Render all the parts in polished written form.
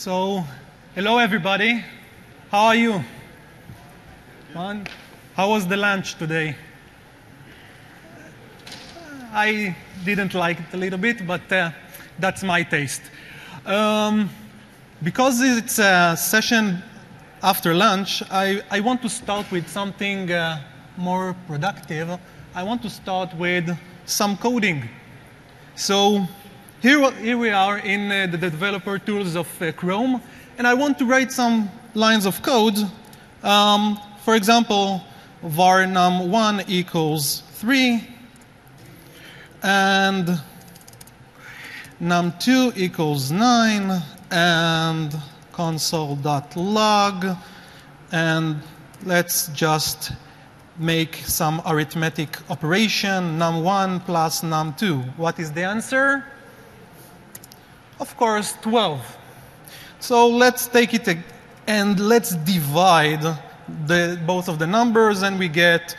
So, hello everybody. How are you? Fun? How was the lunch today? I didn't like it a little bit, but that's my taste. Because it's a session after lunch, I want to start with something more productive. I want to start with some coding. So here we are in the developer tools of Chrome, and I want to write some lines of code. For example, var num1 equals 3, and num2 equals 9, and console.log, and let's just make some arithmetic operation, num1 plus num2. What is the answer? Of course, 12. So let's take it and let's divide both of the numbers, and we get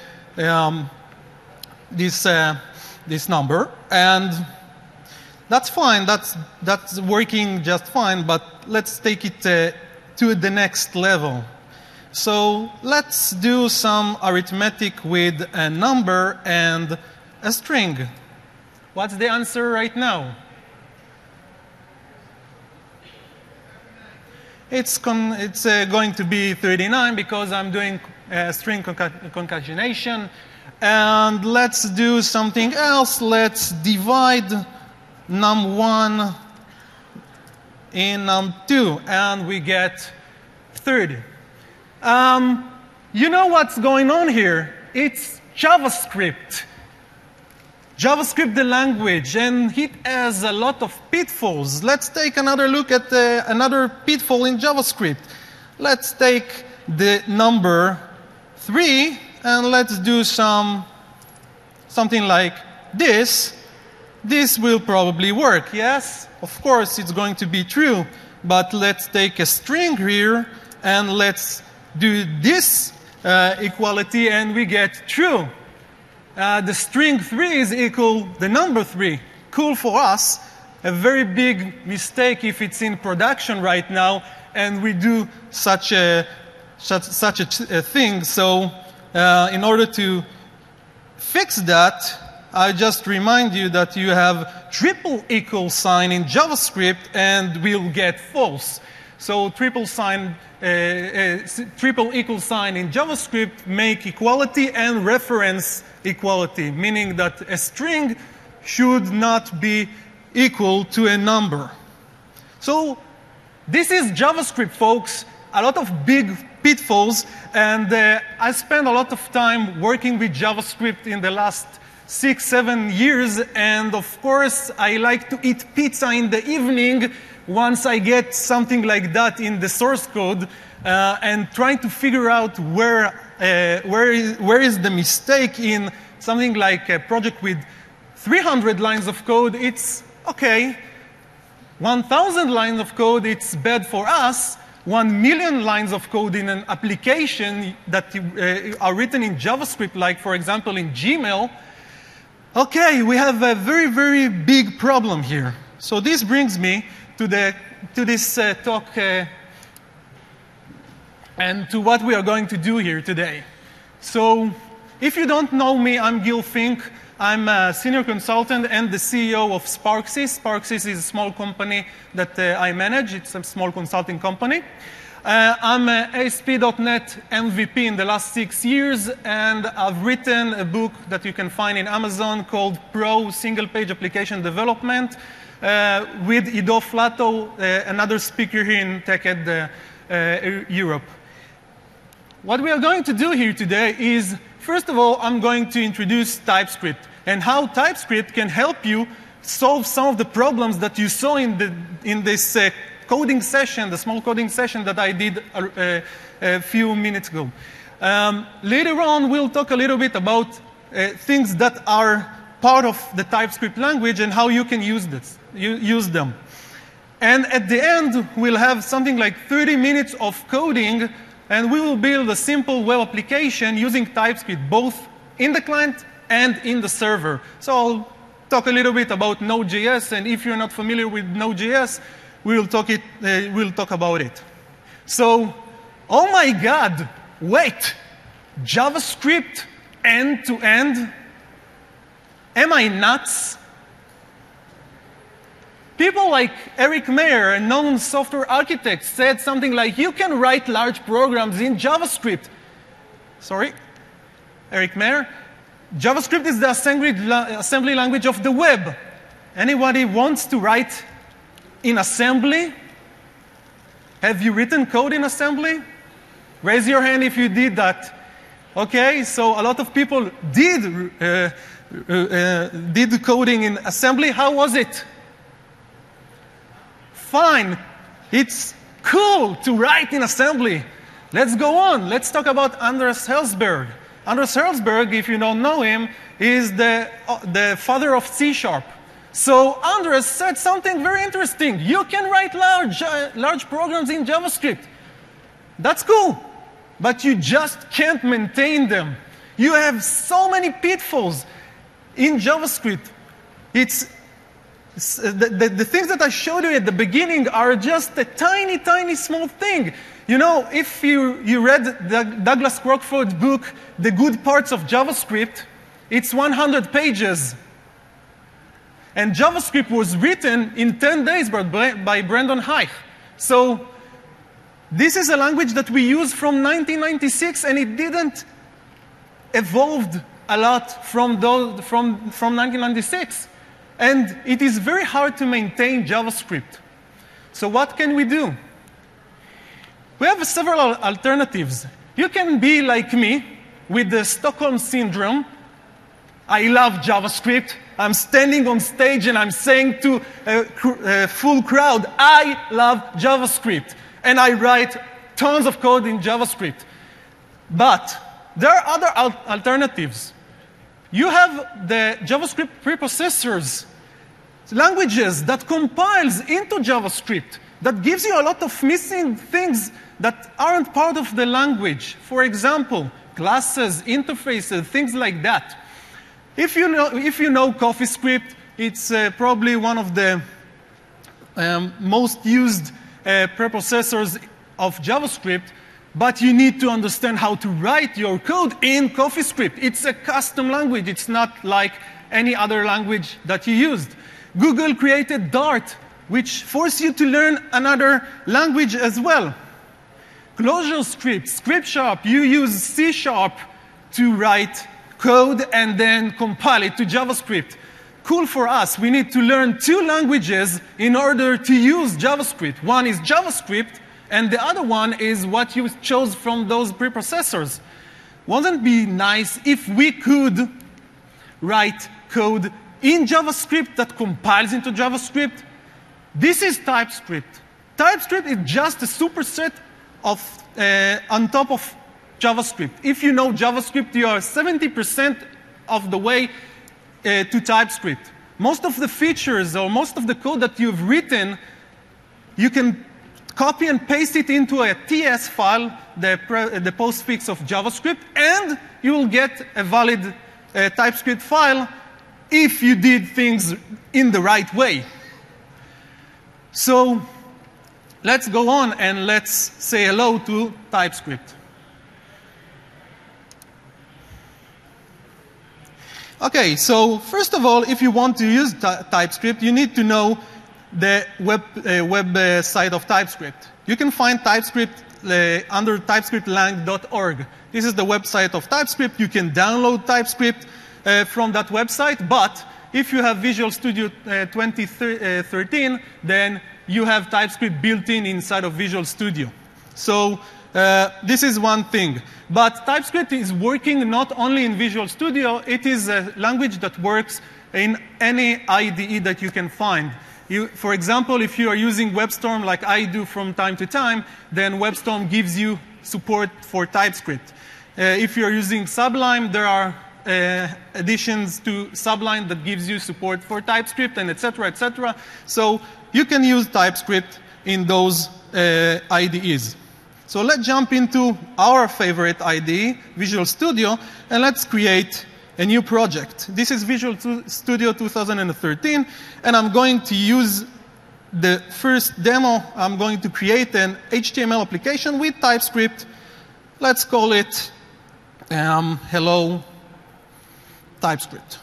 this number. And that's fine. That's working just fine. But let's take it to the next level. So let's do some arithmetic with a number and a string. What's the answer right now? It's going to be 39 because I'm doing string concatenation. And let's do something else. Let's divide num1 in num2, and we get 30. You know what's going on here? It's JavaScript. JavaScript, the language, and it has a lot of pitfalls. Let's take another look at another pitfall in JavaScript. Let's take the number 3, and let's do something like this. This will probably work, yes? Of course, it's going to be true. But let's take a string here, and let's do this equality, and we get true. The string 3 is equal the number 3. Cool for us. A very big mistake if it's in production right now, and we do such a thing. So in order to fix that, I just remind you that you have triple equal sign in JavaScript, and we'll get false. So triple equal sign in JavaScript make equality and reference equality, meaning that a string should not be equal to a number. So this is JavaScript, folks. A lot of big pitfalls, and I spent a lot of time working with JavaScript in the last 6-7 years, and of course I like to eat pizza in the evening once I get something like that in the source code, and trying to figure out where is the mistake in something like a project with 300 lines of code. It's okay. 1,000 lines of code, it's bad for us. 1 million lines of code in an application that are written in JavaScript, like for example in Gmail. Okay, we have a very, very big problem here. So this brings me to this talk and to what we are going to do here today. So if you don't know me, I'm Gil Fink. I'm a senior consultant and the CEO of Sparksys. Sparksys is a small company that I manage. It's a small consulting company. I'm an ASP.NET MVP in the last 6 years, and I've written a book that you can find in Amazon called Pro Single Page Application Development with Ido Flato, another speaker here in TechEd Europe. What we are going to do here today is, first of all, I'm going to introduce TypeScript and how TypeScript can help you solve some of the problems that you saw in this coding session, the small coding session that I did a few minutes ago. Later on, we'll talk a little bit about things that are part of the TypeScript language and how you can use them. And at the end, we'll have something like 30 minutes of coding, and we will build a simple web application using TypeScript, both in the client and in the server. So I'll talk a little bit about Node.js, and if you're not familiar with Node.js, we'll talk about it. So, oh my God, wait, JavaScript end-to-end? Am I nuts? People like Eric Meyer, a known software architect, said something like, you can write large programs in JavaScript. Sorry, Eric Meyer. JavaScript is the assembly language of the web. Anybody wants to write in assembly? Have you written code in assembly? Raise your hand if you did that. Okay, so a lot of people did coding in assembly. How was it? Fine. It's cool to write in assembly. Let's go on. Let's talk about Anders Hellsberg. Anders Hellsberg, if you don't know him, is the father of C#. So Anders said something very interesting. You can write large programs in JavaScript. That's cool. But you just can't maintain them. You have so many pitfalls in JavaScript. The things that I showed you at the beginning are just a tiny, tiny small thing. You know, if you read Douglas Crockford's book, The Good Parts of JavaScript, it's 100 pages. And JavaScript was written in 10 days by Brandon High. So this is a language that we use from 1996, and it didn't evolve a lot from 1996. And it is very hard to maintain JavaScript. So what can we do? We have several alternatives. You can be like me with the Stockholm Syndrome. I love JavaScript. I'm standing on stage and I'm saying to a full crowd, I love JavaScript. And I write tons of code in JavaScript. But there are other alternatives. You have the JavaScript preprocessors, languages that compiles into JavaScript, that gives you a lot of missing things that aren't part of the language. For example, classes, interfaces, things like that. If you know CoffeeScript, it's probably one of the most used preprocessors of JavaScript, but you need to understand how to write your code in CoffeeScript. It's a custom language. It's not like any other language that you used. Google created Dart, which forces you to learn another language as well. ClojureScript, Scriptsharp, you use C# to write code and then compile it to JavaScript. Cool for us. We need to learn 2 languages in order to use JavaScript. One is JavaScript, and the other one is what you chose from those preprocessors. Wouldn't it be nice if we could write code in JavaScript that compiles into JavaScript? This is TypeScript. TypeScript is just a superset on top of JavaScript. If you know JavaScript, you are 70% of the way to TypeScript. Most of the features or most of the code that you've written, you can copy and paste it into a TS file, the postfix of JavaScript, and you will get a valid TypeScript file if you did things in the right way. So let's go on and let's say hello to TypeScript. Okay, so first of all, if you want to use TypeScript, you need to know the web site of TypeScript. You can find TypeScript under typescriptlang.org. This is the website of TypeScript. You can download TypeScript from that website, but if you have Visual Studio 2013, then you have TypeScript built in inside of Visual Studio. So this is one thing. But TypeScript is working not only in Visual Studio, it is a language that works in any IDE that you can find. For example, if you are using WebStorm like I do from time to time, then WebStorm gives you support for TypeScript. If you're using Sublime, there are additions to Sublime that gives you support for TypeScript, and et cetera, et cetera. So you can use TypeScript in those IDEs. So let's jump into our favorite IDE, Visual Studio, and let's create a new project. This is Visual Studio 2013, and I'm going to use the first demo, I'm going to create an HTML application with TypeScript. Let's call it hello TypeScript.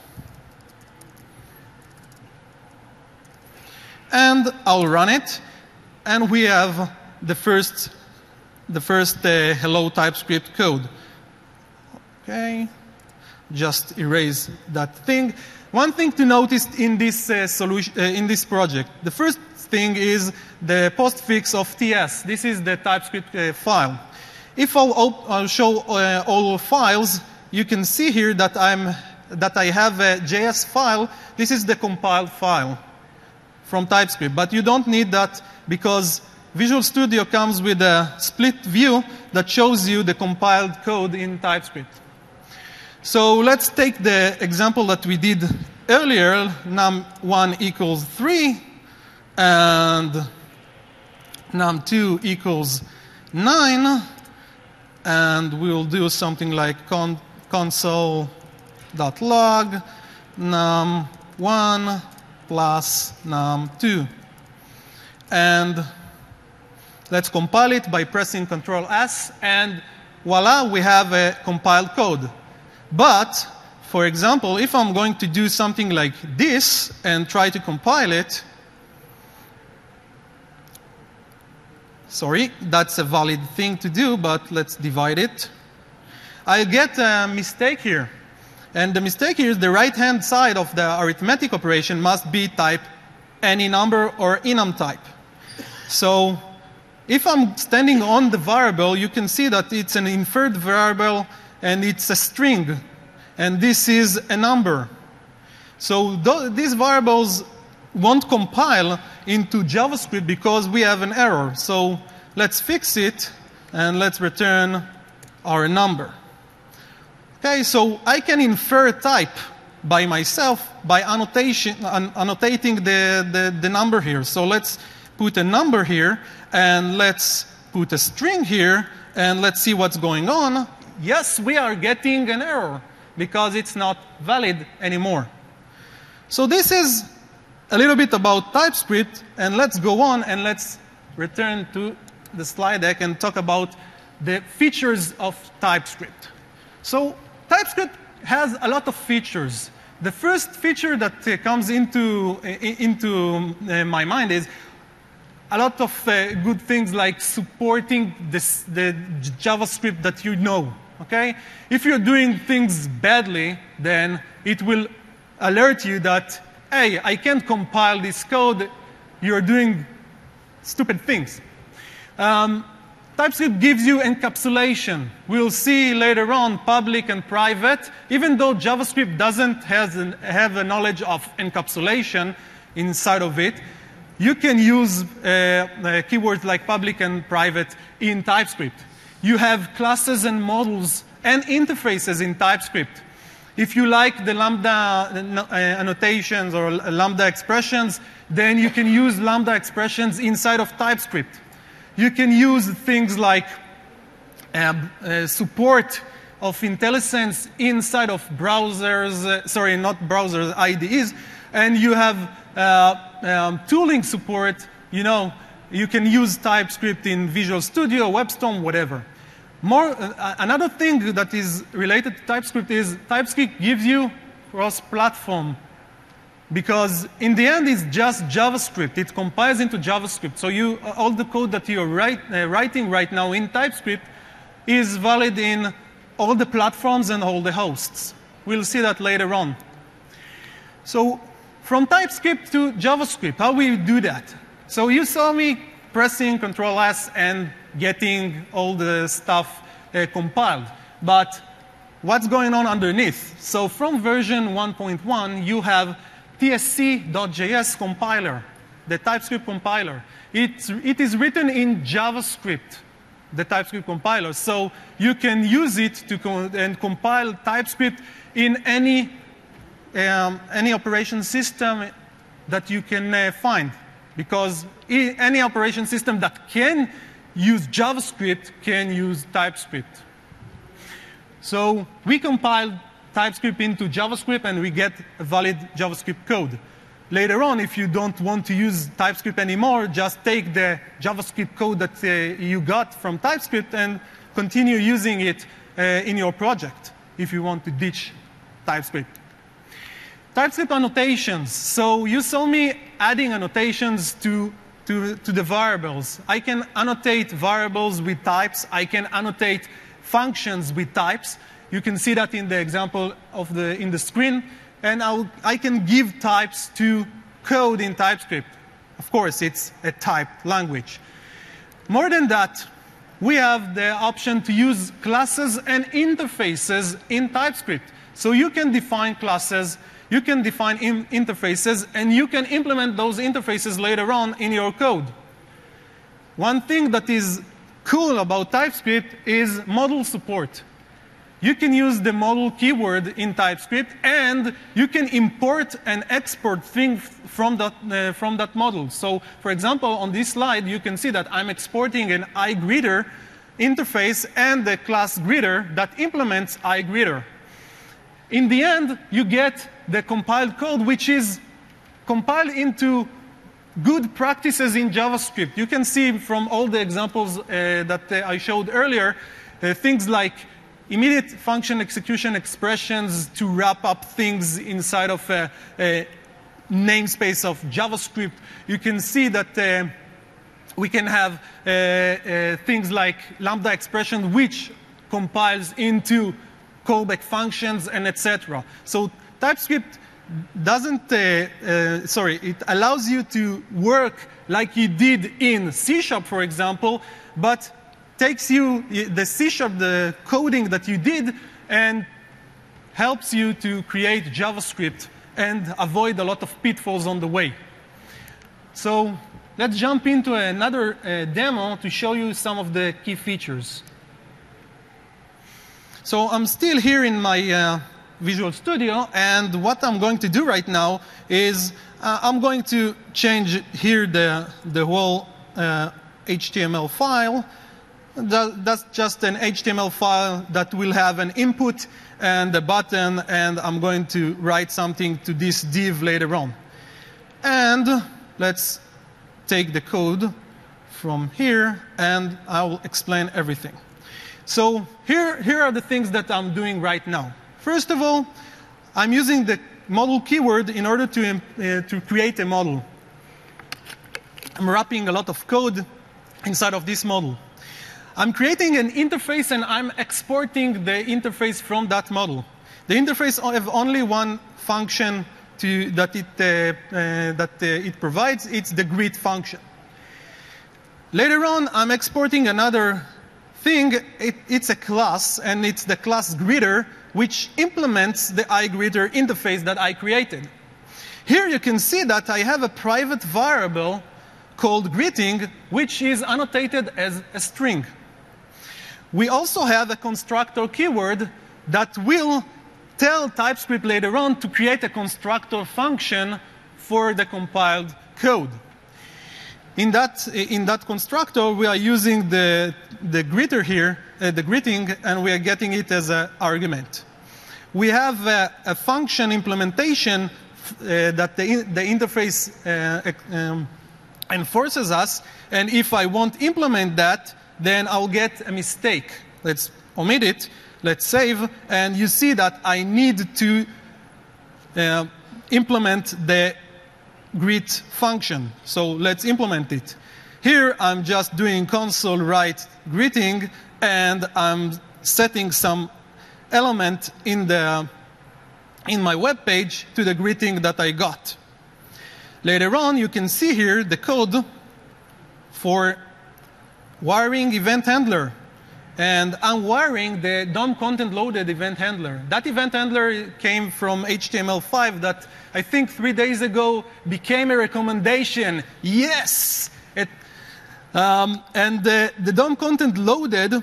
And I'll run it, and we have the first hello TypeScript code. Okay, just erase that thing. One thing to notice in this in this project, the first thing is the postfix of TS. This is the TypeScript file. If I'll show all files, you can see here that I have a JS file. This is the compiled file from TypeScript, but you don't need that because Visual Studio comes with a split view that shows you the compiled code in TypeScript. So let's take the example that we did earlier, num1 equals 3, and num2 equals 9, and we'll do something like console.log num1 plus num2. And let's compile it by pressing Control S, and voila, we have a compiled code. But, for example, if I'm going to do something like this and try to compile it, sorry, that's a valid thing to do, but let's divide it. I get a mistake here. And the mistake here is the right-hand side of the arithmetic operation must be type any number or enum type. So if I'm standing on the variable, you can see that it's an inferred variable and it's a string, and this is a number. So these variables won't compile into JavaScript because we have an error. So let's fix it, and let's return our number. Okay, so I can infer type by myself by annotating the number here. So let's put a number here, and let's put a string here, and let's see what's going on. Yes, we are getting an error because it's not valid anymore. So this is a little bit about TypeScript, and let's go on and let's return to the slide deck and talk about the features of TypeScript. So TypeScript has a lot of features. The first feature that comes into my mind is a lot of good things like supporting the JavaScript that you know. Okay? If you're doing things badly, then it will alert you that, hey, I can't compile this code. You're doing stupid things. TypeScript gives you encapsulation. We'll see later on public and private. Even though JavaScript doesn't have a knowledge of encapsulation inside of it, you can use keywords like public and private in TypeScript. You have classes and models and interfaces in TypeScript. If you like the Lambda annotations or Lambda expressions, then you can use Lambda expressions inside of TypeScript. You can use things like support of IntelliSense inside of browsers, sorry, not browsers, IDEs, and you have tooling support. You know, you can use TypeScript in Visual Studio, WebStorm, whatever. Another thing that is related to TypeScript is TypeScript gives you cross-platform, because in the end it's just JavaScript. It compiles into JavaScript. So all the code that you're writing right now in TypeScript is valid in all the platforms and all the hosts. We'll see that later on. So from TypeScript to JavaScript, how we do that? So you saw me pressing Control S and getting all the stuff compiled. But what's going on underneath? So from version 1.1, you have tsc.js compiler, the TypeScript compiler. It is written in JavaScript, the TypeScript compiler. So you can use it to compile TypeScript in any operation system that you can find. Because any operation system that can use JavaScript can use TypeScript. So we compile TypeScript into JavaScript, and we get a valid JavaScript code. later on, if you don't want to use TypeScript anymore, just take the JavaScript code that you got from TypeScript and continue using it in your project if you want to ditch TypeScript. TypeScript annotations. So you saw me adding annotations to the variables. I can annotate variables with types. I can annotate functions with types. You can see that in the example in the screen. And I can give types to code in TypeScript. Of course, it's a typed language. More than that, we have the option to use classes and interfaces in TypeScript. So you can define classes, you can define interfaces, and you can implement those interfaces later on in your code. One thing that is cool about TypeScript is model support. You can use the model keyword in TypeScript, and you can import and export things from that model. So, for example, on this slide, you can see that I'm exporting an iGreeter interface and the class greeter that implements iGreeter. In the end, you get the compiled code, which is compiled into good practices in JavaScript. You can see from all the examples that I showed earlier, things like immediate function execution expressions to wrap up things inside of a namespace of JavaScript. You can see that we can have things like Lambda expression, which compiles into callback functions and etc. So TypeScript doesn't, it allows you to work like you did in C#, for example, but takes you the C#, the coding that you did, and helps you to create JavaScript and avoid a lot of pitfalls on the way. So let's jump into another demo to show you some of the key features. So I'm still here in my Visual Studio, and what I'm going to do right now is I'm going to change here the whole HTML file. That's just an HTML file that will have an input and a button, and I'm going to write something to this div later on. And let's take the code from here, and I'll explain everything. So here are the things that I'm doing right now. First of all, I'm using the model keyword in order to create a model. I'm wrapping a lot of code inside of this model. I'm creating an interface, and I'm exporting the interface from that model. The interface has only one function that it provides. It's the greet function. Later on, I'm exporting another thing. It's a class, and it's the class greeter, which implements the iGreeter interface that I created. Here you can see that I have a private variable called greeting, which is annotated as a string. We also have a constructor keyword that will tell TypeScript later on to create a constructor function for the compiled code. In that constructor, we are using the greeter here, the greeting, and we are getting it as an argument. We have a function implementation that the interface enforces us, and if I won't implement that, then I'll get a mistake. Let's omit it, let's save, and you see that I need to implement the greet function. So let's implement it. Here I'm just doing console write greeting, and I'm setting some element in my web page to the greeting that I got. Later on, you can see here the code for wiring event handler. And I'm wiring the DOM content loaded event handler. That event handler came from HTML5 that I think 3 days ago became a recommendation. Yes! And the DOM content loaded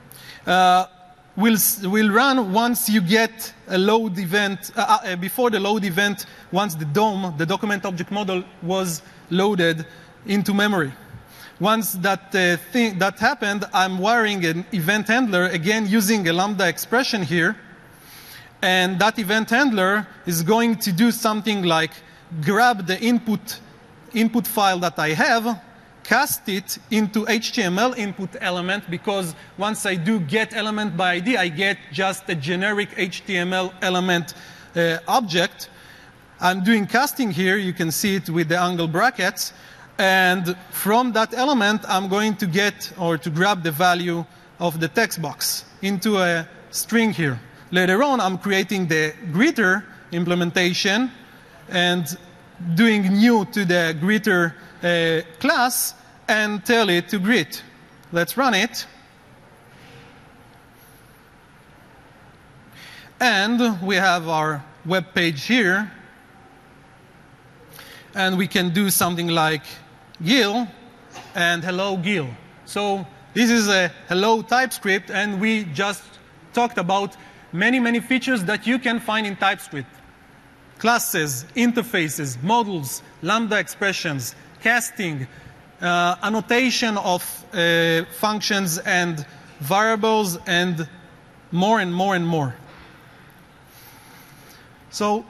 will run once you get a load event, before the load event, once the DOM, the document object model, was loaded into memory. Once that happened, I'm wiring an event handler, again using a Lambda expression here. And that event handler is going to do something like grab the input file that I have, cast it into HTML input element, because once I do get element by ID, I get just a generic HTML element object. I'm doing casting here. You can see it with the angle brackets. And from that element, I'm going to get or to grab the value of the text box into a string here. Later on, I'm creating the greeter implementation and doing new to the greeter class and tell it to greet. Let's run it. And we have our web page here. And we can do something like Gil and hello Gil. So this is a hello TypeScript, and we just talked about many features that you can find in TypeScript. Classes, interfaces, models, Lambda expressions, casting, annotation of functions and variables, and more and more and more. So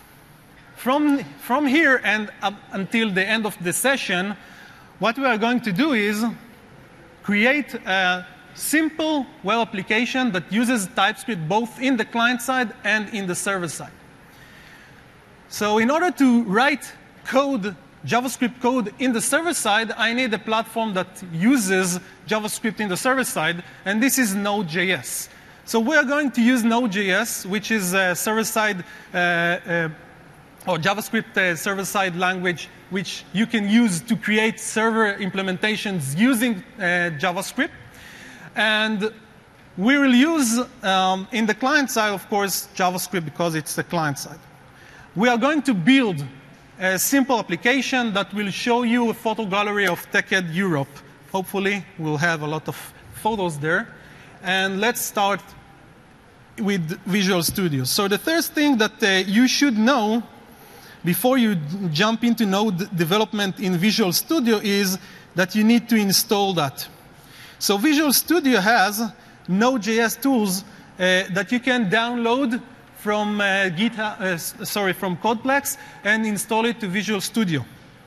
from here and up until the end of the session, what we are going to do is create a simple web application that uses TypeScript both in the client side and in the server side. So in order to write code, JavaScript code in the server side, I need a platform that uses JavaScript in the server side, and this is Node.js. So we are going to use Node.js, which is a server-side or JavaScript server-side language, which you can use to create server implementations using JavaScript. And we will use, in the client side, of course, JavaScript, because it's the client side. We are going to build a simple application that will show you a photo gallery of TechEd Europe. Hopefully, we'll have a lot of photos there. And let's start with Visual Studio. So the first thing that you should know before you jump into Node development in Visual Studio is that you need to install that. So Visual Studio has Node.js tools that you can download from from Codeplex and install it to Visual Studio.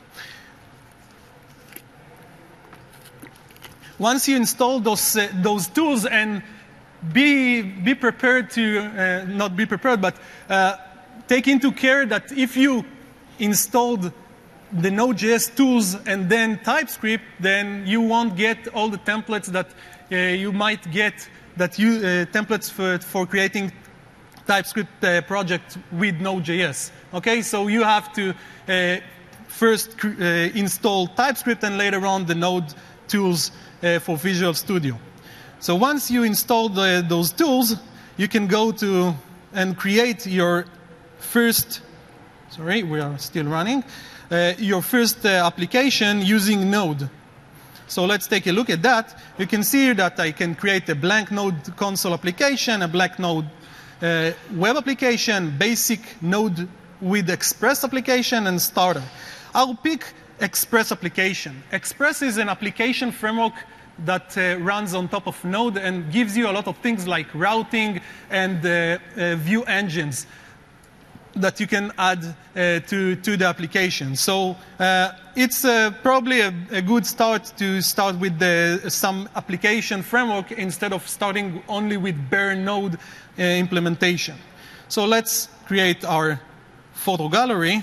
Once you install those tools, and be prepared to not be prepared, but take into care that if you installed the Node.js tools and then TypeScript, then you won't get all the templates that you might get, templates for creating TypeScript project with Node.js. Okay, so you have to first install TypeScript and later on the Node tools for Visual Studio. So once you install those tools, you can go to and create your first, sorry, we are still running, your first application using Node. So let's take a look at that. You can see that I can create a blank Node console application, a blank Node web application, basic Node with Express application, and starter. I'll pick Express application. Express is an application framework that runs on top of Node and gives you a lot of things like routing and view engines that you can add to the application. So it's probably a good start to start with some application framework instead of starting only with bare Node implementation. So let's create our photo gallery.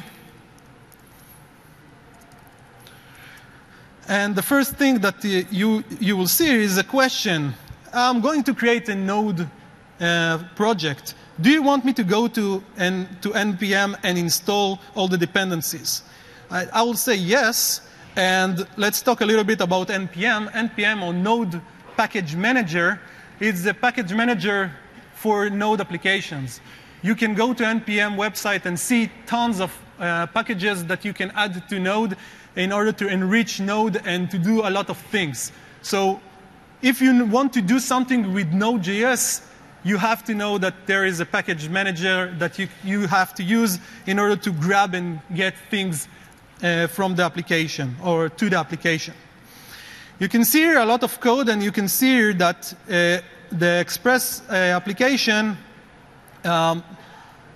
And the first thing that you will see is a question. I'm going to create a Node project. Do you want me to go to NPM and install all the dependencies? I will say yes. And let's talk a little bit about NPM. NPM, or Node Package Manager, is the package manager for Node applications. You can go to NPM website and see tons of packages that you can add to Node in order to enrich Node and to do a lot of things. So if you want to do something with Node.js, you have to know that there is a package manager that you have to use in order to grab and get things from the application or to the application. You can see here a lot of code, and you can see here that the Express application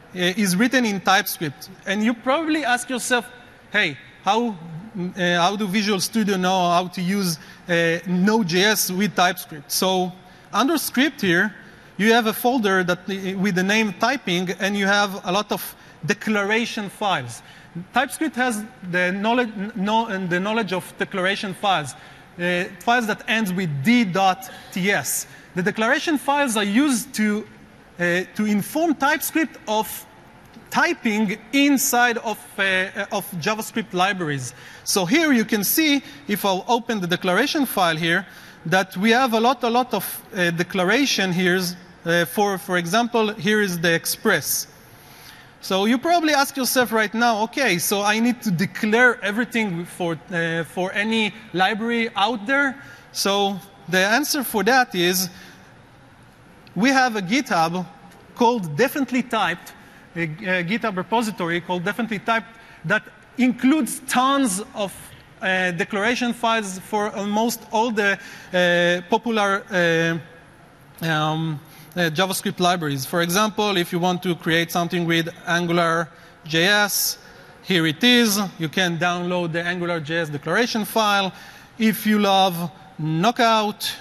is written in TypeScript. And you probably ask yourself, hey, how do Visual Studio know how to use Node.js with TypeScript? So under script here, you have a folder that with the name typing, and you have a lot of declaration files. TypeScript has the knowledge of declaration files, files that ends with d.ts. The declaration files are used to inform TypeScript of typing inside of JavaScript libraries. So here you can see, if I'll open the declaration file here, that we have a lot of declaration here. For example, here is the express. So you probably ask yourself right now, okay, so I need to declare everything for any library out there. So the answer for that is we have a GitHub called Definitely Typed, a GitHub repository called Definitely Typed that includes tons of declaration files for almost all the popular JavaScript libraries. For example, if you want to create something with AngularJS, here it is. You can download the AngularJS declaration file. If you love Knockout,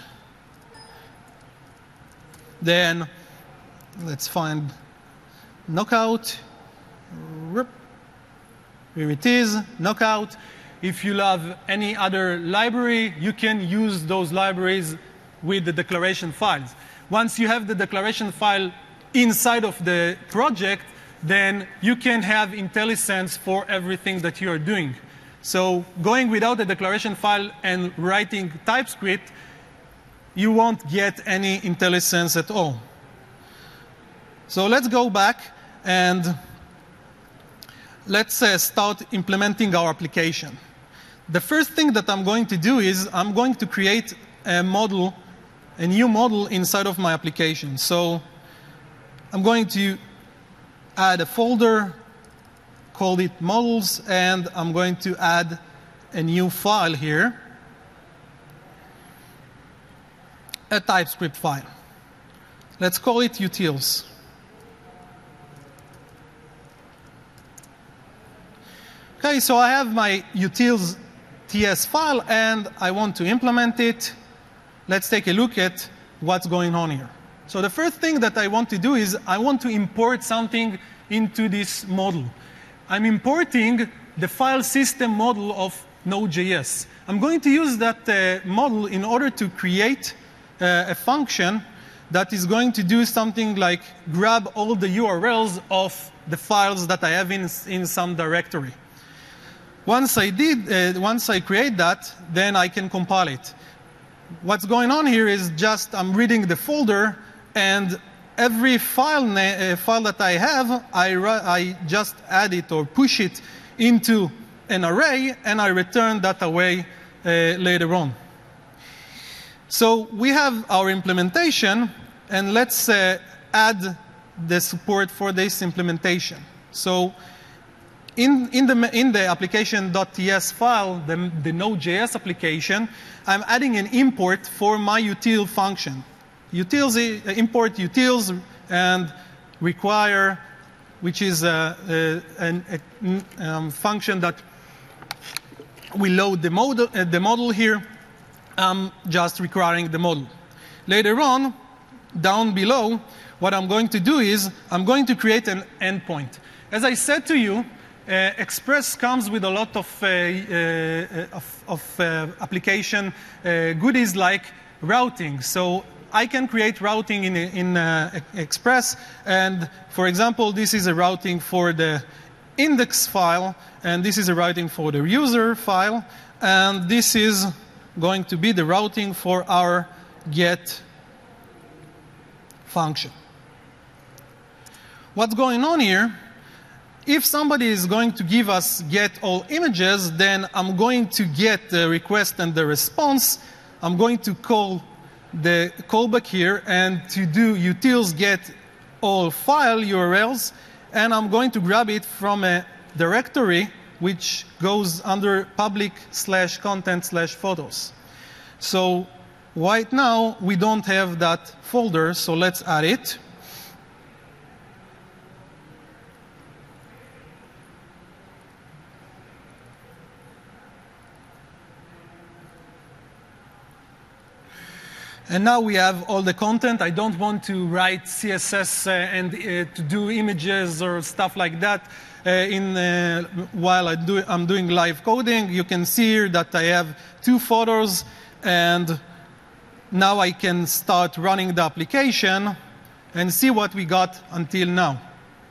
then let's find Knockout. Here it is, Knockout. If you love any other library, you can use those libraries with the declaration files. Once you have the declaration file inside of the project, then you can have IntelliSense for everything that you are doing. So going without a declaration file and writing TypeScript, you won't get any IntelliSense at all. So let's go back and let's start implementing our application. The first thing that I'm going to do is I'm going to create a model, a new model inside of my application. So I'm going to add a folder, call it models, and I'm going to add a new file here, a TypeScript file. Let's call it utils. Okay, so I have my utils.ts file, and I want to implement it. Let's take a look at what's going on here. So the first thing that I want to do is I want to import something into this model. I'm importing the file system model of Node.js. I'm going to use that model in order to create a function that is going to do something like grab all the URLs of the files that I have in some directory. Once I create that, then I can compile it. What's going on here is just I'm reading the folder, and every file that I have, I just add it or push it into an array, and I return that array later on. So we have our implementation, and let's add the support for this implementation. So in the application.ts file, the Node.js application, I'm adding an import for my util function. Import utils and require, which is a function that we load the model here. I'm just requiring the model. Later on, down below, what I'm going to do is I'm going to create an endpoint. As I said to you, Express comes with a lot of application goodies like routing. So I can create routing in Express. And for example, this is a routing for the index file, and this is a routing for the user file, and this is going to be the routing for our get function. What's going on here? If somebody is going to give us get all images, then I'm going to get the request and the response. I'm going to call the callback here and to do utils get all file URLs, and I'm going to grab it from a directory which goes under public/content/photos. So right now we don't have that folder, so let's add it. And now we have all the content. I don't want to write CSS and to do images or stuff like that while I'm doing live coding. You can see here that I have 2 photos, and now I can start running the application and see what we got until now.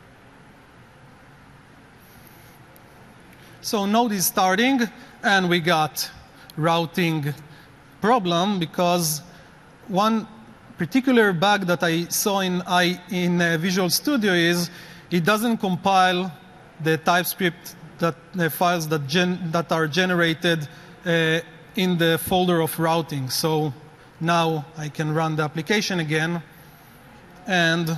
So Node is starting, and we got routing problem because one particular bug that I saw in Visual Studio is it doesn't compile the TypeScript the files that are generated in the folder of routing. So now I can run the application again, and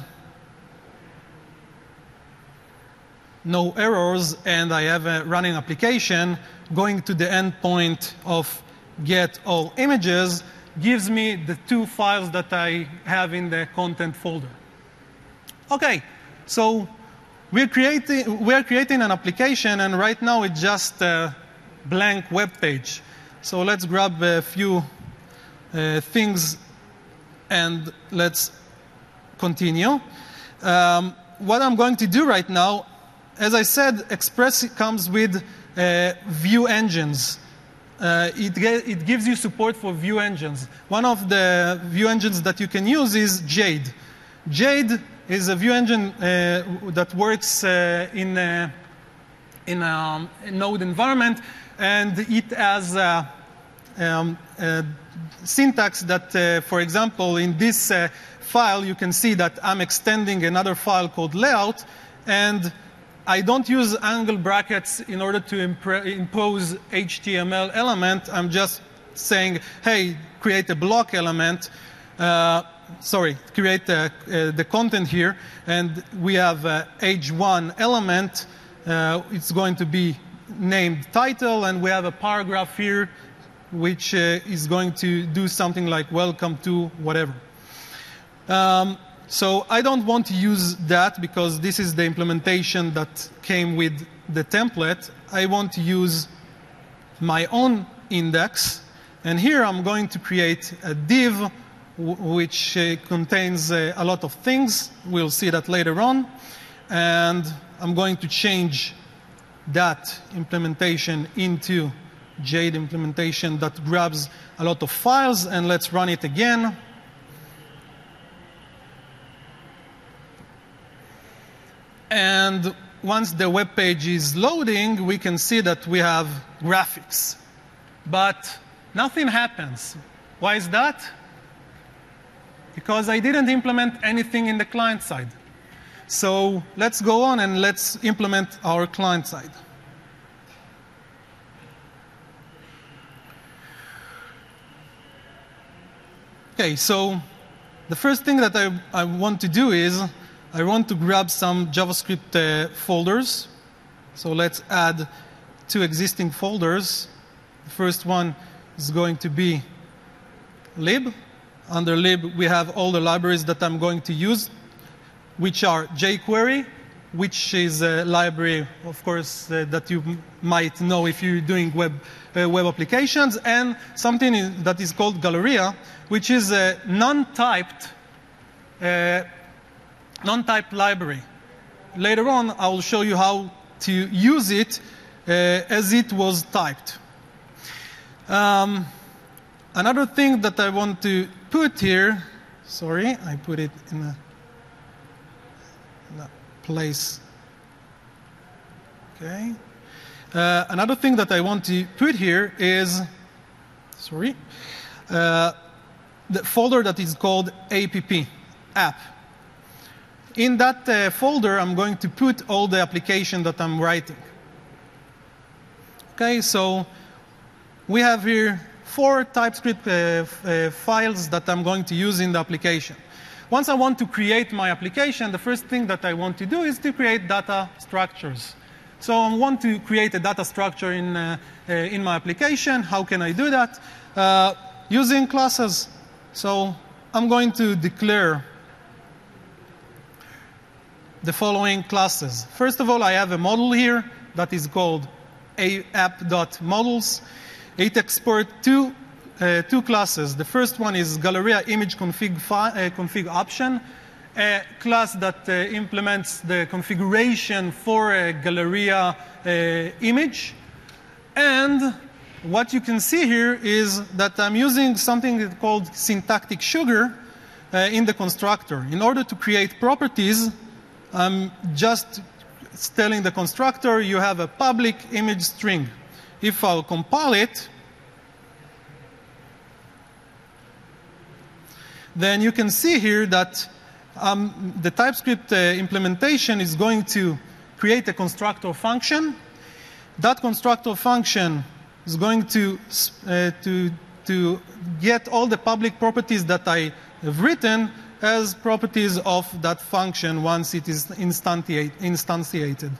no errors, and I have a running application. Going to the endpoint of get all images gives me the 2 files that I have in the content folder. Okay, so we're creating an application, and right now it's just a blank web page. So let's grab a few things and let's continue. What I'm going to do right now, as I said, Express comes with view engines. It gives you support for view engines. One of the view engines that you can use is Jade. Jade is a view engine that works in a Node environment, and it has a syntax that, for example, in this file, you can see that I'm extending another file called layout, and I don't use angle brackets in order to impose HTML element. I'm just saying, hey, create a block element. Create the content here. And we have H1 element. It's going to be named title. And we have a paragraph here, which is going to do something like welcome to whatever. So I don't want to use that because this is the implementation that came with the template. I want to use my own index. And here I'm going to create a div which contains a lot of things. We'll see that later on. And I'm going to change that implementation into Jade implementation that grabs a lot of files. And let's run it again. And once the web page is loading, we can see that we have graphics. But nothing happens. Why is that? Because I didn't implement anything in the client side. So let's go on and let's implement our client side. Okay, so the first thing that I want to do is I want to grab some JavaScript folders. So let's add 2 existing folders. The first one is going to be lib. Under lib, we have all the libraries that I'm going to use, which are jQuery, which is a library, of course, that you might know if you're doing web applications, and something that is called Galleria, which is a non-typed library. Later on, I will show you how to use it as it was typed. Another thing that I want to put here, sorry, I put it in a place. Okay. Another thing that I want to put here is, sorry, the folder that is called app. In that folder, I'm going to put all the application that I'm writing. Okay, so we have here 4 TypeScript files that I'm going to use in the application. Once I want to create my application, the first thing that I want to do is to create data structures. So I want to create a data structure in my application. How can I do that? Using classes. So I'm going to declare the following classes. First of all, I have a model here that is called app.models. It exports 2 two classes. The first one is Galleria image config option, a class that implements the configuration for a Galleria image. And what you can see here is that I'm using something called syntactic sugar in the constructor. In order to create properties, I'm just telling the constructor you have a public image string. If I'll compile it, then you can see here that the TypeScript implementation is going to create a constructor function. That constructor function is going to get all the public properties that I have written as properties of that function once it is instantiated.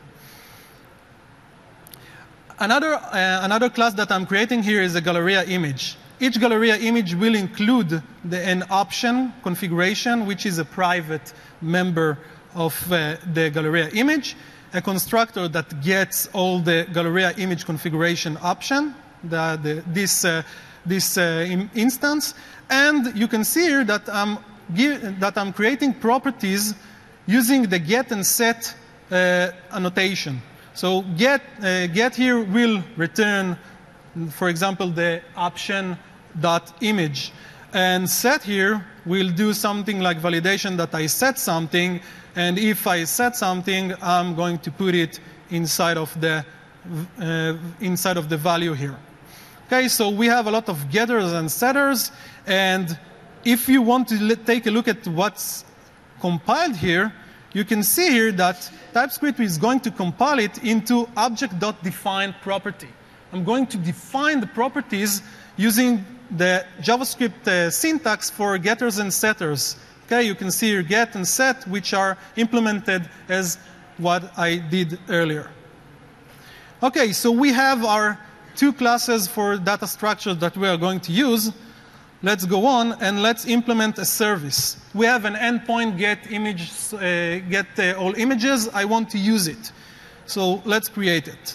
Another class that I'm creating here is a Galleria image. Each Galleria image will include an option configuration, which is a private member of the Galleria image, a constructor that gets all the Galleria image configuration option, this instance, and you can see here that I'm creating properties using the get and set annotation. So get here will return, for example, the option.image. And set here will do something like validation that I set something. And if I set something, I'm going to put it inside of the value here. Okay, so we have a lot of getters and setters. And if you want to take a look at what's compiled here, you can see here that TypeScript is going to compile it into object.define property. I'm going to define the properties using the JavaScript syntax for getters and setters. Okay, you can see here get and set, which are implemented as what I did earlier. Okay, so we have our two classes for data structures that we are going to use. Let's go on and let's implement a service. We have an endpoint get all images. I want to use it. So let's create it.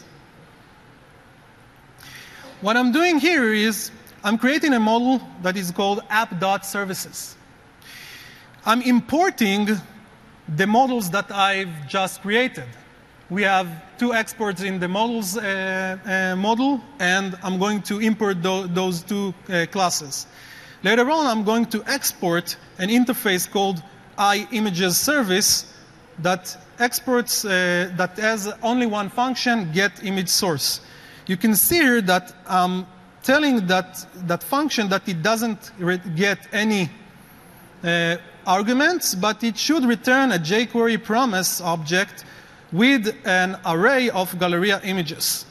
What I'm doing here is I'm creating a model that is called app.services. I'm importing the models that I've just created. We have two exports in the models model, and I'm going to import those two classes. Later on, I'm going to export an interface called iMagesService that exports, that has only one function, getImageSource. You can see here that I'm telling that function that it doesn't get any arguments, but it should return a jQuery promise object with an array of Galleria images.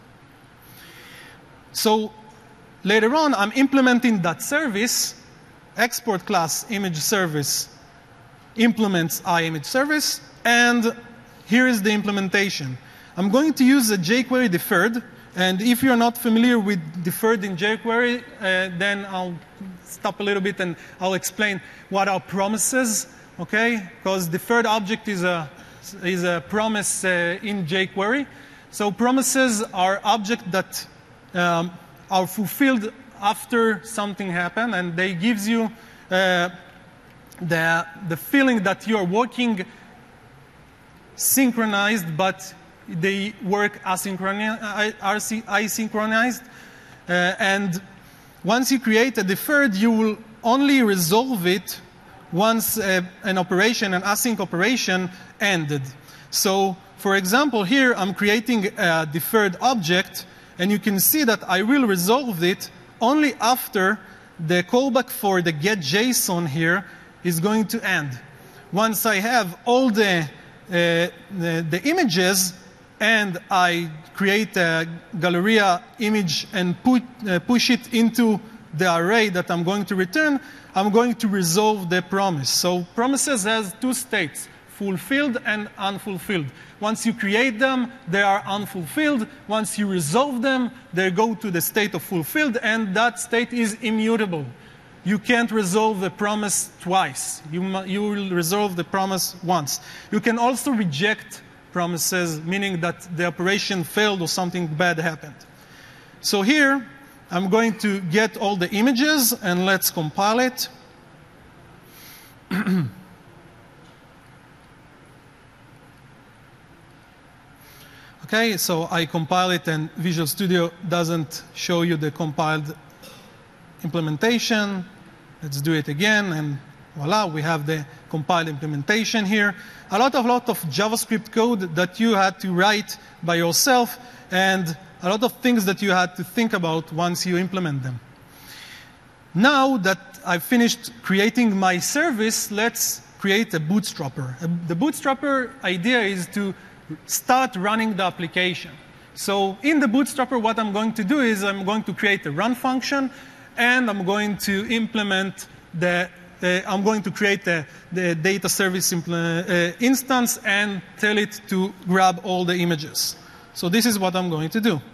So later on, I'm implementing that service. Export class image service implements iMageService, and here is the implementation. I'm going to use a jQuery deferred, and if you're not familiar with deferred in jQuery, then I'll stop a little bit and I'll explain what are promises, okay? Because deferred object is a promise in jQuery. So promises are objects that are fulfilled after something happened, and they gives you the feeling that you are working synchronized, but they work asynchronized. And once you create a deferred, you will only resolve it once an operation, an async operation, ended. So, for example, here I'm creating a deferred object, and you can see that I will resolve it only after the callback for the getJSON here is going to end. Once I have all the images and I create a Galleria image and push it into the array that I'm going to return, I'm going to resolve the promise. So promises has two states, fulfilled and unfulfilled. Once you create them, they are unfulfilled. Once you resolve them, they go to the state of fulfilled, and that state is immutable. You can't resolve the promise twice. You will resolve the promise once. You can also reject promises, meaning that the operation failed or something bad happened. So here, I'm going to get all the images, and let's compile it. Okay, so I compile it, and Visual Studio doesn't show you the compiled implementation. Let's do it again, and voila, we have the compiled implementation here. A lot of JavaScript code that you had to write by yourself, and a lot of things that you had to think about once you implement them. Now that I've finished creating my service, let's create a bootstrapper. The bootstrapper idea is to start running the application. So in the bootstrapper, what I'm going to do is I'm going to create a run function, and I'm going to implement I'm going to create the data service instance and tell it to grab all the images. So this is what I'm going to do.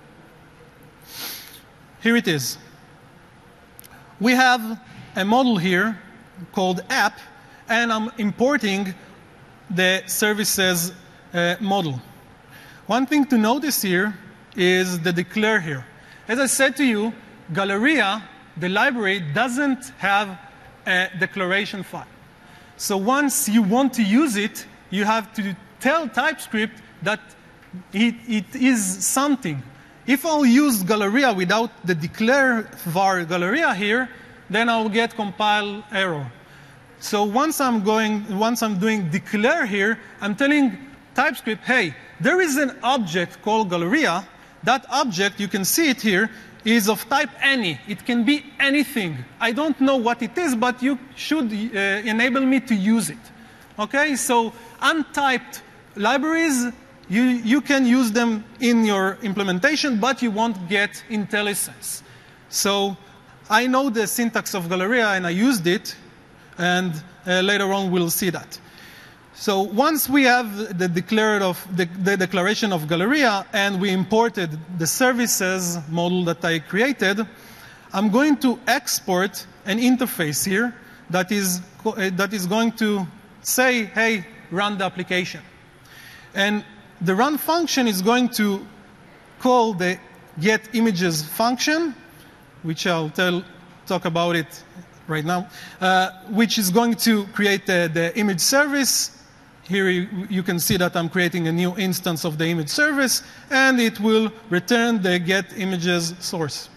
Here it is. We have a model here called app, and I'm importing the services model. One thing to notice here is the declare here. As I said to you, Galleria, the library, doesn't have a declaration file. So once you want to use it, you have to tell TypeScript that it is something. If I'll use Galleria without the declare var Galleria here, then I'll get compile error. So once I'm doing declare here, I'm telling TypeScript, hey, there is an object called Galleria. That object, you can see it here, is of type any. It can be anything. I don't know what it is, but you should enable me to use it. Okay, so untyped libraries, you can use them in your implementation, but you won't get IntelliSense. So I know the syntax of Galleria, and I used it, and later on we'll see that. So once we have the declaration of Galleria, and we imported the services model that I created, I'm going to export an interface here that is going to say, hey, run the application. And the run function is going to call the getImages function, which I'll talk about it right now, which is going to create the image service. Here you can see that I'm creating a new instance of the image service, and it will return the getImages source.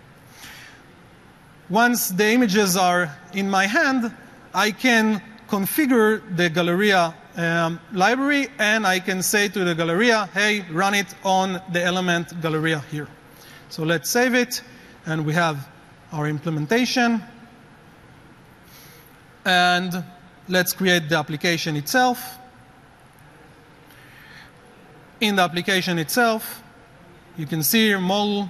Once the images are in my hand, I can configure the Galleria library, and I can say to the Galleria, hey, run it on the element Galleria here. So let's save it, and we have our implementation. And let's create the application itself. In the application itself, you can see here model,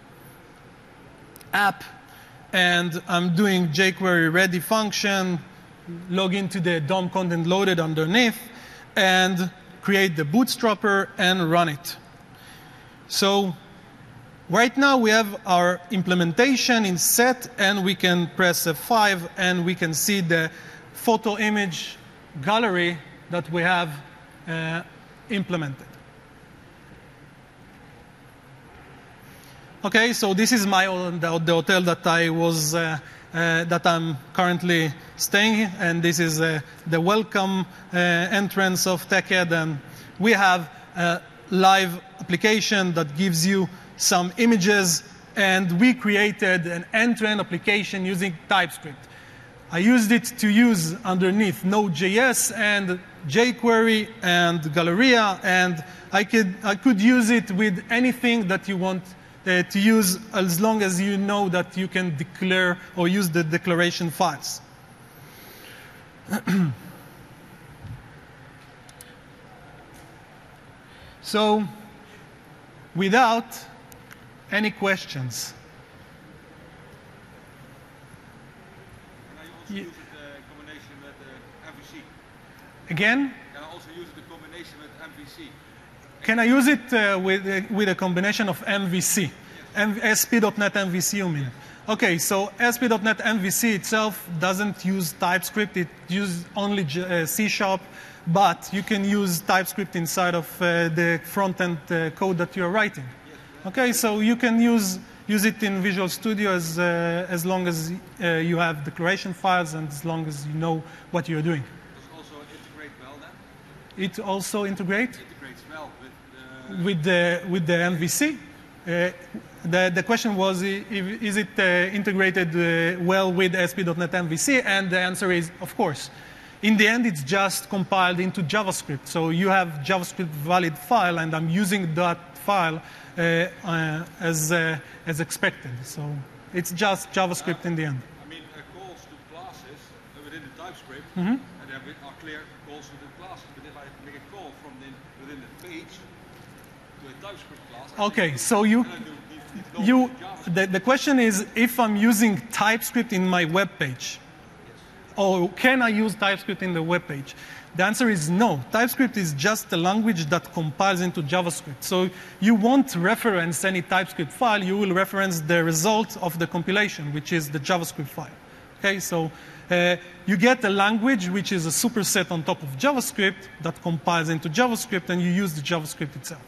app, and I'm doing jQuery ready function, log into the DOM content loaded underneath, and create the bootstrapper and run it. So right now we have our implementation in set, and we can press F5, and we can see the photo image gallery that we have implemented. Okay, so this is the hotel that that I'm currently staying in, and this is the welcome entrance of TechEd, and we have a live application that gives you some images, and we created an end-to-end application using TypeScript. I used it to use underneath Node.js and jQuery and Galleria, and I could use it with anything that you want to use, as long as you know that you can declare or use the declaration files. So, without any questions. Can I also use it in combination with MVC? Again? Can I also use it in combination with MVC? Can I use it with a combination of MVC? Yes. ASP.NET MVC, you mean? Okay, so ASP.NET MVC itself doesn't use TypeScript. It uses only C#, but you can use TypeScript inside of the front-end code that you're writing. Okay, so you can use use it in Visual Studio as long as you have declaration files and as long as you know what you're doing. Does it also integrate well then? It also integrates Integrates well with the... with the MVC. The question was, is it integrated well with ASP.NET MVC? And the answer is, of course. In the end, it's just compiled into JavaScript. So you have JavaScript valid file, and I'm using that file as expected. So it's just JavaScript in the end. I mean, calls to classes within the TypeScript, and there are clear calls within classes. But if I make a call from within the page to a TypeScript class, Okay, so the question is if I'm using TypeScript in my web page, or can I use TypeScript in the web page? The answer is no. TypeScript is just a language that compiles into JavaScript. So you won't reference any TypeScript file. You will reference the result of the compilation, which is the JavaScript file. Okay, so you get a language which is a superset on top of JavaScript that compiles into JavaScript, and you use the JavaScript itself.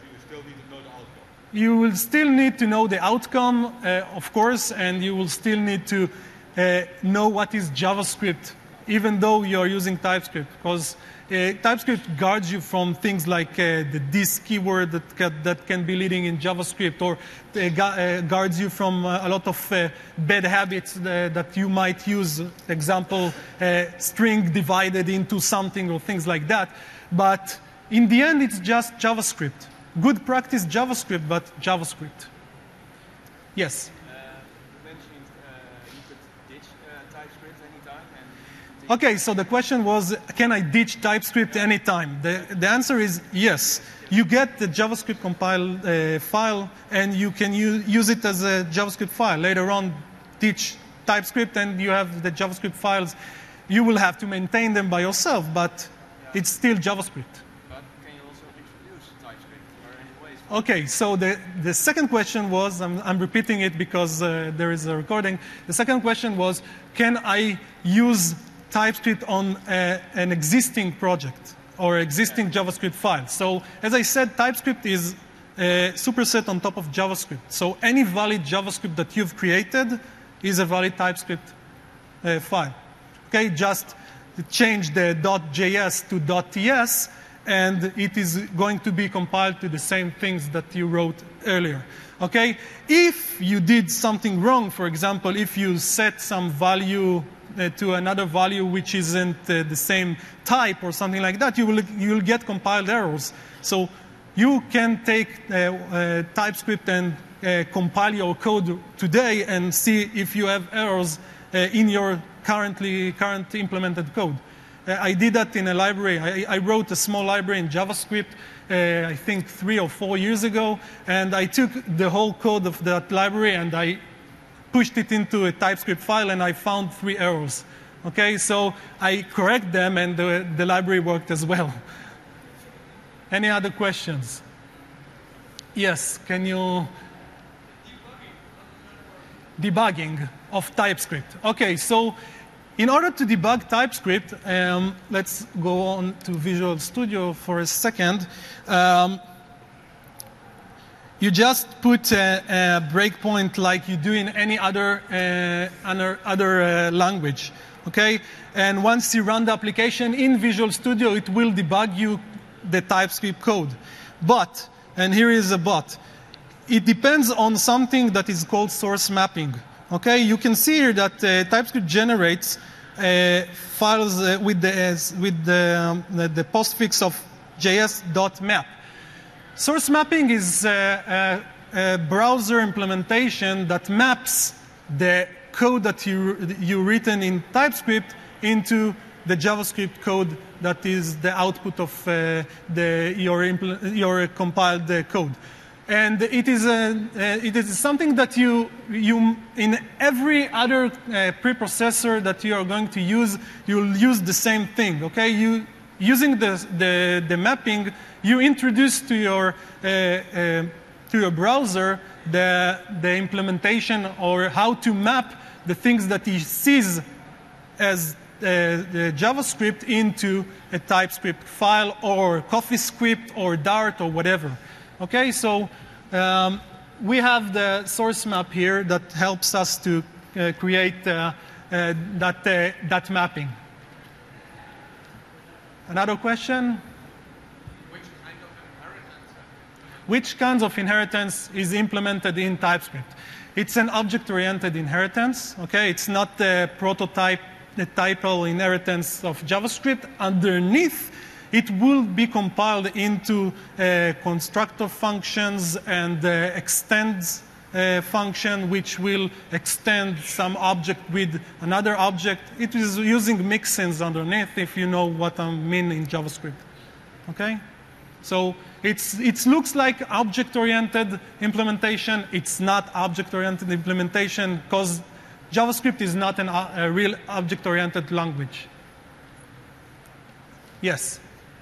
You will still need to know the outcome, of course, and you will still need to know what is JavaScript, even though you're using TypeScript, because TypeScript guards you from things like the this keyword that can be leading in JavaScript, or guards you from a lot of bad habits that you might use, example, string divided into something or things like that. But in the end, it's just JavaScript. Good practice JavaScript, but JavaScript. Yes? You mentioned you could ditch TypeScript anytime. Okay, so the question was, can I ditch TypeScript anytime? The answer is yes. You get the JavaScript compiled file, and you can use it as a JavaScript file. Later on, ditch TypeScript, and you have the JavaScript files. You will have to maintain them by yourself, but it's still JavaScript. Okay, so the second question was, I'm repeating it because there is a recording. The second question was, can I use TypeScript on an existing project or existing JavaScript file? So as I said, TypeScript is a superset on top of JavaScript. So any valid JavaScript that you've created is a valid TypeScript file. Okay, just change the .js to .ts, and it is going to be compiled to the same things that you wrote earlier. Okay? If you did something wrong, for example, if you set some value to another value which isn't the same type or something like that, you will get compiled errors. So you can take TypeScript and compile your code today and see if you have errors in your current implemented code. I did that in a library. I wrote a small library in JavaScript, I think 3 or 4 years ago, and I took the whole code of that library and I pushed it into a TypeScript file, and I found 3 errors. Okay, so I correct them, and the library worked as well. Any other questions? Yes, can you? Debugging of TypeScript. Okay, so in order to debug TypeScript, let's go on to Visual Studio for a second. You just put a breakpoint like you do in any other language, okay? And once you run the application in Visual Studio, it will debug you the TypeScript code. But, and here is a but, it depends on something that is called source mapping. Okay, you can see here that TypeScript generates files with the postfix of js.map. Source mapping is a browser implementation that maps the code that you written in TypeScript into the JavaScript code that is the output of your compiled code. And it is something that you in every other preprocessor that you are going to use, you'll use the same thing. Okay, using the mapping, you introduce to your browser the implementation or how to map the things that he sees as the JavaScript into a TypeScript file or CoffeeScript or Dart or whatever. Okay, so we have the source map here that helps us to create that mapping. Another question? Which kinds of inheritance is implemented in TypeScript? It's an object-oriented inheritance. Okay, it's not the prototype, the typal inheritance of JavaScript. Underneath, it will be compiled into constructor functions and extends function, which will extend some object with another object. It is using mixins underneath, if you know what I mean in JavaScript. Okay? So it looks like object-oriented implementation. It's not object-oriented implementation because JavaScript is not a real object-oriented language. Yes?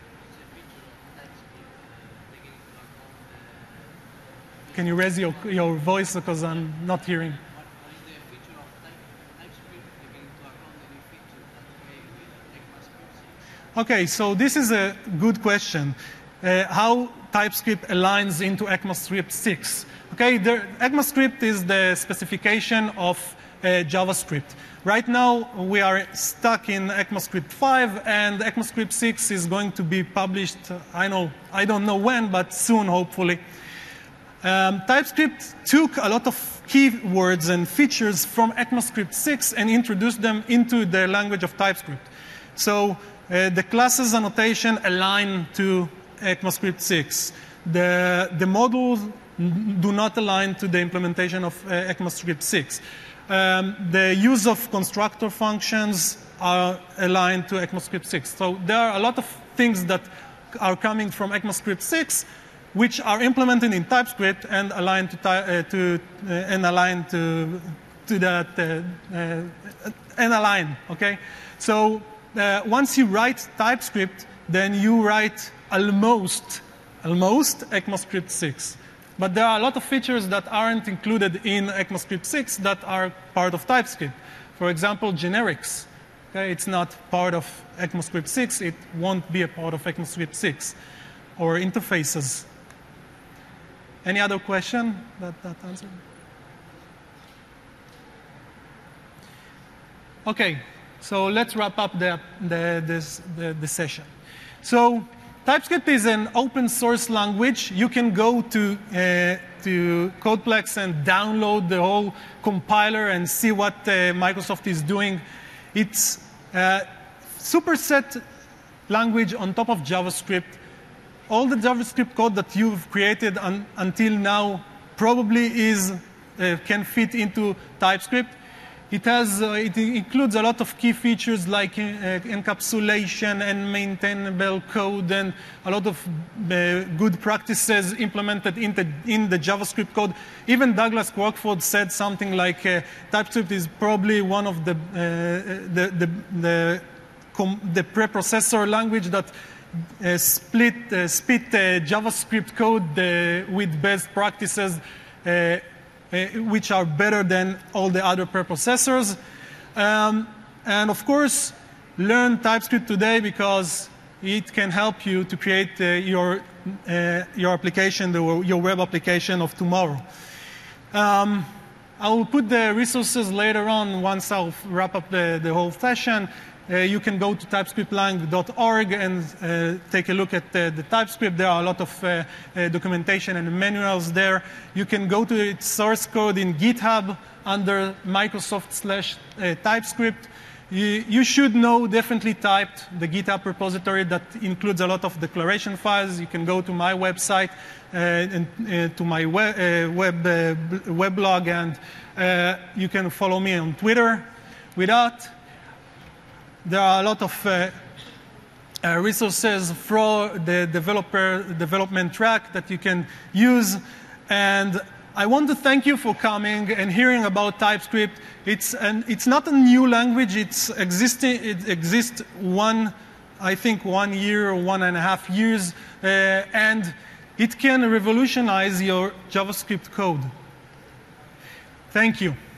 Can you raise your voice because I'm not hearing? What is the feature of TypeScript taking into account the new feature that came with ECMAScript 6? Okay, so this is a good question. How TypeScript aligns into ECMAScript 6. Okay, ECMAScript is the specification of JavaScript. Right now, we are stuck in ECMAScript 5, and ECMAScript 6 is going to be published, I don't know when, but soon, hopefully. TypeScript took a lot of keywords and features from ECMAScript 6 and introduced them into the language of TypeScript. So the classes annotation align to ECMAScript 6. The modules do not align to the implementation of ECMAScript 6. The use of constructor functions are aligned to ECMAScript 6. So there are a lot of things that are coming from ECMAScript 6, which are implemented in TypeScript and aligned to that and align. Okay, so once you write TypeScript, then you write almost ECMAScript 6. But there are a lot of features that aren't included in ECMAScript 6 that are part of TypeScript. For example, generics. Okay, it's not part of ECMAScript 6. It won't be a part of ECMAScript 6. Or interfaces. Any other question that answered? Okay, so let's wrap up the session. So TypeScript is an open source language. You can go to Codeplex and download the whole compiler and see what Microsoft is doing. It's a superset language on top of JavaScript. All the JavaScript code that you've created until now probably can fit into TypeScript. It includes a lot of key features like encapsulation and maintainable code and a lot of good practices implemented in the JavaScript code. Even Douglas Crockford said something like TypeScript is probably one of the preprocessor language that split JavaScript code with best practices, which are better than all the other preprocessors. And of course, learn TypeScript today because it can help you to create your application, your web application of tomorrow. I will put the resources later on once I'll wrap up the whole session. You can go to typescriptlang.org and take a look at the TypeScript. There are a lot of documentation and manuals there. You can go to its source code in GitHub under Microsoft/TypeScript. You should know definitely typed, the GitHub repository that includes a lot of declaration files. You can go to my website and to my weblog, and you can follow me on Twitter. With that, there are a lot of resources for the development track that you can use. And I want to thank you for coming and hearing about TypeScript. It's not a new language. It exists I think 1 year or 1.5 years. And it can revolutionize your JavaScript code. Thank you.